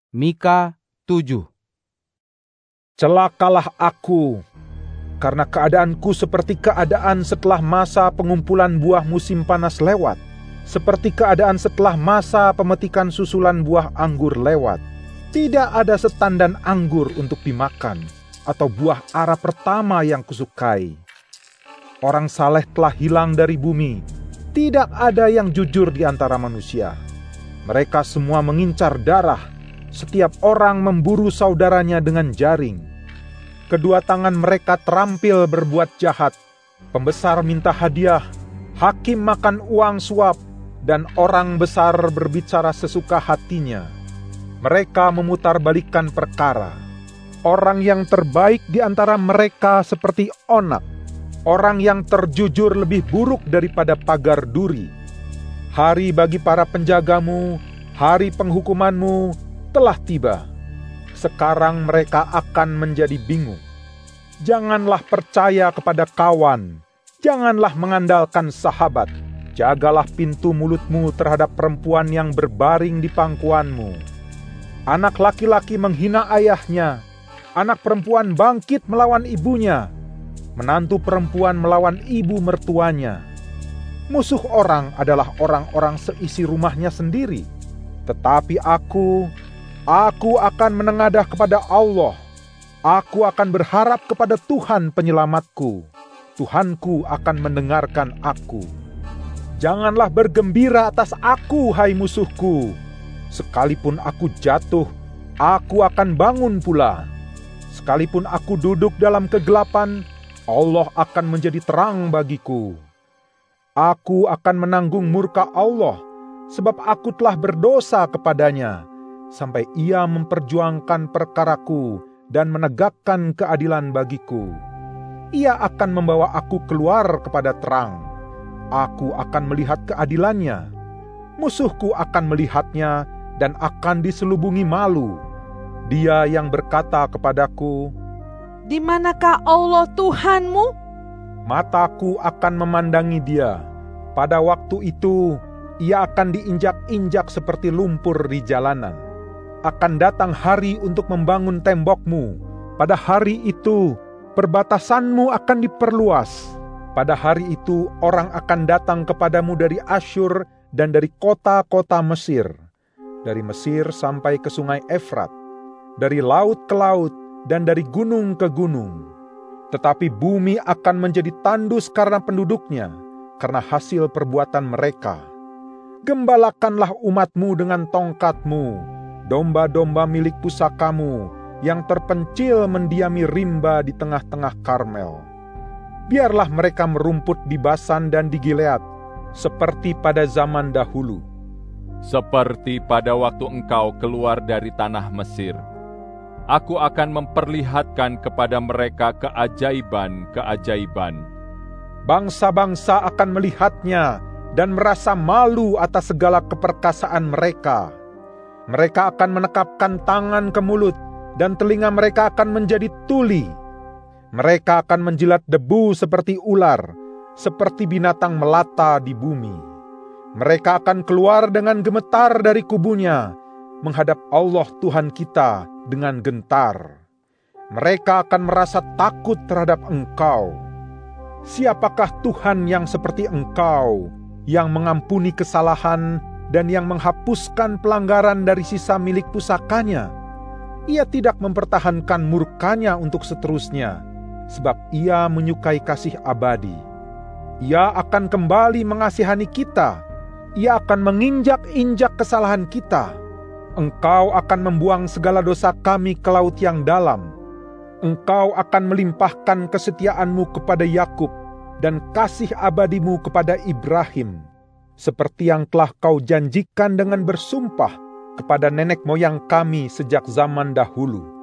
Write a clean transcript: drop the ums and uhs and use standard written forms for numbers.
Mika 7. Celakalah aku, karena keadaanku seperti keadaan setelah masa pengumpulan buah musim panas lewat, seperti keadaan setelah masa pemetikan susulan buah anggur lewat. Tidak ada setandan anggur untuk dimakan, atau buah ara pertama yang kusukai. Orang saleh telah hilang dari bumi, tidak ada yang jujur di antara manusia. Mereka semua mengincar darah, setiap orang memburu saudaranya dengan jaring. Kedua tangan mereka terampil berbuat jahat, pembesar minta hadiah, hakim makan uang suap, dan orang besar berbicara sesuka hatinya. Mereka memutarbalikkan perkara. Orang yang terbaik di antara mereka seperti onak, orang yang terjujur lebih buruk daripada pagar duri. Hari bagi para penjagamu, hari penghukumanmu telah tiba. Sekarang mereka akan menjadi bingung. Janganlah percaya kepada kawan, janganlah mengandalkan sahabat. Jagalah pintu mulutmu terhadap perempuan yang berbaring di pangkuanmu. Anak laki-laki menghina ayahnya, anak perempuan bangkit melawan ibunya, menantu perempuan melawan ibu mertuanya. Musuh orang adalah orang-orang seisi rumahnya sendiri. Tetapi aku akan menengadah kepada Allah. Aku akan berharap kepada Tuhan penyelamatku. Tuhanku akan mendengarkan aku. Janganlah bergembira atas aku, hai musuhku. Sekalipun aku jatuh, aku akan bangun pula. Sekalipun aku duduk dalam kegelapan, Allah akan menjadi terang bagiku. Aku akan menanggung murka Allah, sebab aku telah berdosa kepadanya, sampai Ia memperjuangkan perkaraku dan menegakkan keadilan bagiku. Ia akan membawa aku keluar kepada terang. Aku akan melihat keadilannya. Musuhku akan melihatnya dan akan diselubungi malu. Dia yang berkata kepadaku, "Di manakah Allah Tuhanmu?" Mataku akan memandangi dia. Pada waktu itu, ia akan diinjak-injak seperti lumpur di jalanan. Akan datang hari untuk membangun tembokmu. Pada hari itu, perbatasanmu akan diperluas. Pada hari itu, orang akan datang kepadamu dari Asyur dan dari kota-kota Mesir. Dari Mesir sampai ke sungai Efrat, dari laut ke laut, dan dari gunung ke gunung. Tetapi bumi akan menjadi tandus karena penduduknya, karena hasil perbuatan mereka. Gembalakanlah umatmu dengan tongkatmu, domba-domba milik pusakamu, yang terpencil mendiami rimba di tengah-tengah Karmel. Biarlah mereka merumput di Basan dan di Gilead, seperti pada zaman dahulu. Seperti pada waktu engkau keluar dari tanah Mesir, aku akan memperlihatkan kepada mereka keajaiban-keajaiban. Bangsa-bangsa akan melihatnya dan merasa malu atas segala keperkasaan mereka. Mereka akan menekapkan tangan ke mulut dan telinga mereka akan menjadi tuli. Mereka akan menjilat debu seperti ular, seperti binatang melata di bumi. Mereka akan keluar dengan gemetar dari kubunya, menghadap Allah Tuhan kita dengan gentar. Mereka akan merasa takut terhadap Engkau. Siapakah Tuhan yang seperti Engkau, yang mengampuni kesalahan dan yang menghapuskan pelanggaran dari sisa milik pusakanya? Ia tidak mempertahankan murkanya untuk seterusnya, sebab Ia menyukai kasih abadi. Ia akan kembali mengasihani kita. Ia akan menginjak-injak kesalahan kita. Engkau akan membuang segala dosa kami ke laut yang dalam. Engkau akan melimpahkan kesetiaanmu kepada Yakub dan kasih abadimu kepada Ibrahim, seperti yang telah kau janjikan dengan bersumpah kepada nenek moyang kami sejak zaman dahulu.